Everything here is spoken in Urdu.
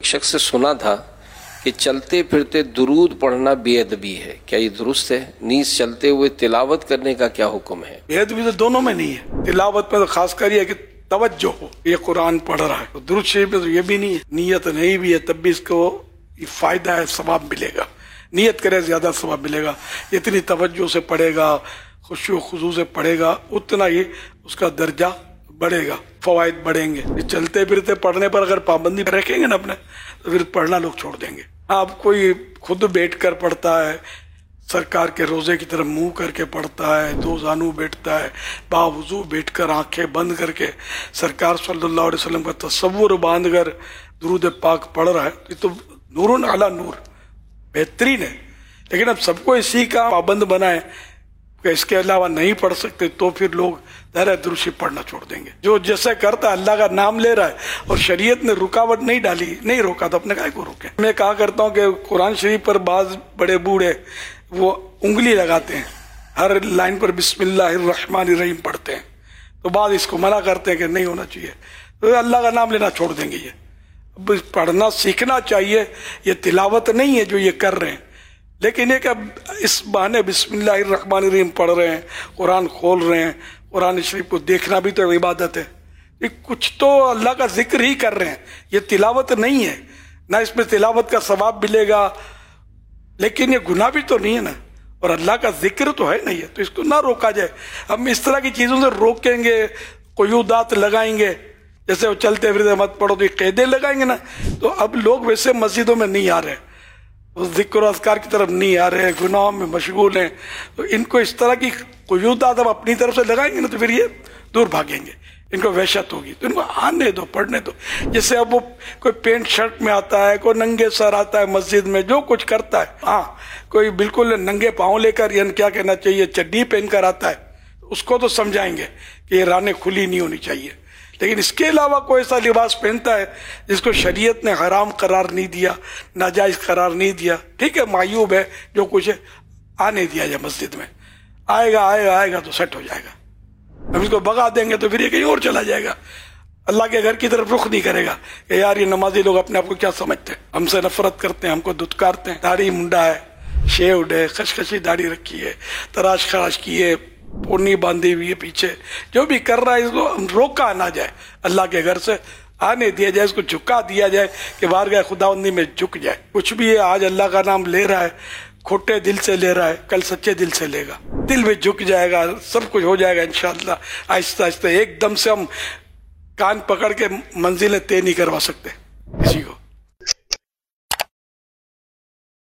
شخص سے سنا تھا کہ چلتے پھرتے درود پڑھنا بے ادبی ہے، کیا یہ درست ہے؟ نیز چلتے ہوئے تلاوت کرنے کا کیا حکم ہے؟ بے ادبی تو دونوں میں نہیں ہے، تلاوت میں تو خاص کر یہ ہے کہ توجہ ہو، یہ قرآن پڑھ رہا ہے۔ درود شریف میں تو یہ بھی نہیں ہے، نیت نہیں بھی ہے تب بھی اس کو یہ فائدہ ہے، ثواب ملے گا۔ نیت کرے زیادہ ثواب ملے گا، جتنی توجہ سے پڑھے گا، خشوع و خضوع سے پڑھے گا، اتنا ہی اس کا درجہ بڑھے گا، فوائد بڑھیں گے۔ چلتے پھرتے پڑھنے پر اگر پابندی رکھیں گے نا اپنے، تو پھر پڑھنا لوگ چھوڑ دیں گے۔ اب کوئی خود بیٹھ کر پڑھتا ہے، سرکار کے روزے کی طرف منہ کر کے پڑھتا ہے، دو زانو بیٹھتا ہے، باوضو بیٹھ کر آنکھیں بند کر کے سرکار صلی اللہ علیہ وسلم کا تصور باندھ کر درود پاک پڑھ رہا ہے، یہ تو نور علی نور، بہترین ہے۔ لیکن اب سب کو اسی کا پابند بنائے کہ اس کے علاوہ نہیں پڑھ سکتے، تو پھر لوگ درود شریف پڑھنا چھوڑ دیں گے۔ جو جیسے کرتا ہے اللہ کا نام لے رہا ہے اور شریعت نے رکاوٹ نہیں ڈالی، نہیں روکا، تو اپنے کائے کو روکے؟ میں کہا کرتا ہوں کہ قرآن شریف پر بعض بڑے بوڑھے وہ انگلی لگاتے ہیں، ہر لائن پر بسم اللہ الرحمن الرحیم پڑھتے ہیں، تو بعض اس کو منع کرتے ہیں کہ نہیں ہونا چاہیے، تو اللہ کا نام لینا چھوڑ دیں گے۔ یہ اب پڑھنا سیکھنا چاہیے، یہ تلاوت نہیں ہے جو یہ کر رہے ہیں، لیکن یہ کہ اس بہانے بسم اللہ الرحمن الرحیم پڑھ رہے ہیں، قرآن کھول رہے ہیں، قرآن شریف کو دیکھنا بھی تو عبادت ہے، یہ کچھ تو اللہ کا ذکر ہی کر رہے ہیں، یہ تلاوت نہیں ہے، نہ اس میں تلاوت کا ثواب ملے گا، لیکن یہ گناہ بھی تو نہیں ہے نا، اور اللہ کا ذکر تو ہے نہیں ہے، تو اس کو نہ روکا جائے۔ ہم اس طرح کی چیزوں سے روکیں گے، قیودات لگائیں گے، جیسے وہ چلتے پھرتے مت پڑھو تو یہ قیدیں لگائیں گے نا، تو اب لوگ ویسے مسجدوں میں نہیں آ رہے، ذکر و اذکار کی طرف نہیں آ رہے ہیں، گناہوں میں مشغول ہیں، تو ان کو اس طرح کی قیودات اب اپنی طرف سے لگائیں گے نا، تو پھر یہ دور بھاگیں گے، ان کو وحشت ہوگی، تو ان کو آنے دو، پڑھنے دو۔ جیسے اب وہ کوئی پینٹ شرٹ میں آتا ہے، کوئی ننگے سر آتا ہے مسجد میں، جو کچھ کرتا ہے، ہاں کوئی بالکل ننگے پاؤں لے کر، یعنی کیا کہنا چاہیے، چڈی پہن کر آتا ہے، اس کو تو سمجھائیں گے کہ یہ رانیں کھلی نہیں ہونی چاہیے، لیکن اس کے علاوہ کوئی ایسا لباس پہنتا ہے جس کو شریعت نے حرام قرار نہیں دیا، ناجائز قرار نہیں دیا، ٹھیک ہے معیوب ہے، جو کچھ ہے آنے دیا جائے مسجد میں، آئے گا تو سیٹ ہو جائے گا۔ ہم اس کو بگا دیں گے تو پھر یہ کہیں اور چلا جائے گا، اللہ کے گھر کی طرف رخ نہیں کرے گا کہ یار یہ نمازی لوگ اپنے آپ کو کیا سمجھتے ہیں، ہم سے نفرت کرتے ہیں، ہم کو دھتکارتے ہیں، داڑھی منڈا ہے، شیوڈ ہے، خشخشی داڑھی رکھی ہے، تراش خراش کی ہے، پونی باندھی ہوئی ہے پیچھے، جو بھی کر رہا ہے اس کو روکا نہ جائے، اللہ کے گھر سے آنے دیا جائے، اس کو جھکا دیا جائے کہ بارگاہ خداوندی میں جھک جائے۔ کچھ بھی ہے، آج اللہ کا نام لے رہا ہے، کھوٹے دل سے لے رہا ہے، کل سچے دل سے لے گا، دل میں جھک جائے گا، سب کچھ ہو جائے گا انشاءاللہ۔ آہستہ آہستہ ایک دم سے ہم کان پکڑ کے منزلیں طے نہیں کروا سکتے کسی کو۔